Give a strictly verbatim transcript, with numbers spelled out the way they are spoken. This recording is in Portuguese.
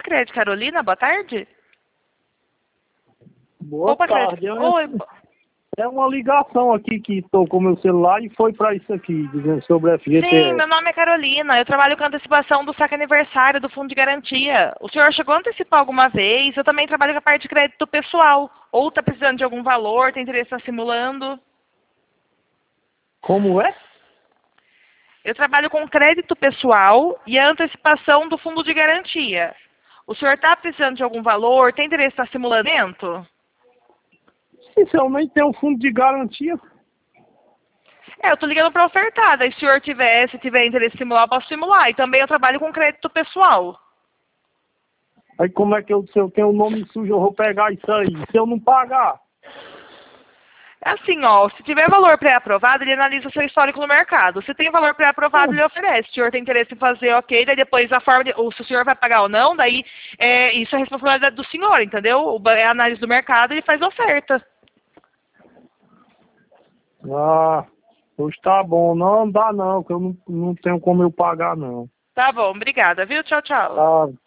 Crédito Carolina, boa tarde. Boa Opa, tarde. Crédito. Eu- Oi. É uma ligação aqui que estou com o meu celular e foi para isso aqui, dizendo sobre F G T Sim, S. meu nome é Carolina. Eu trabalho com antecipação do saque aniversário do Fundo de Garantia. O senhor chegou a antecipar alguma vez? Eu também trabalho com a parte de crédito pessoal. Ou está precisando de algum valor, tem interesse em estar simulando? Como é? Eu trabalho com crédito pessoal e a antecipação do Fundo de Garantia. O senhor está precisando de algum valor, tem interesse em estar simulando? Sinceramente, tem um fundo de garantia. É, eu estou ligando para ofertar. Daí, se o senhor tiver, se tiver interesse em simular, eu posso simular. E também eu trabalho com crédito pessoal. Aí como é que eu, se eu tenho o nome sujo, eu vou pegar isso aí? Se eu não pagar? É assim, ó, se tiver valor pré-aprovado, ele analisa o seu histórico no mercado. Se tem valor pré-aprovado, ele oferece. Se o senhor tem interesse em fazer, ok, daí depois a forma de, ou se o senhor vai pagar ou não, daí é, isso é responsabilidade do senhor, entendeu? O ba- é a análise do mercado, ele faz oferta. Ah, hoje tá bom. Não dá não, que eu não, não tenho como eu pagar não. Tá bom, obrigada, viu? Tchau, tchau. Tá.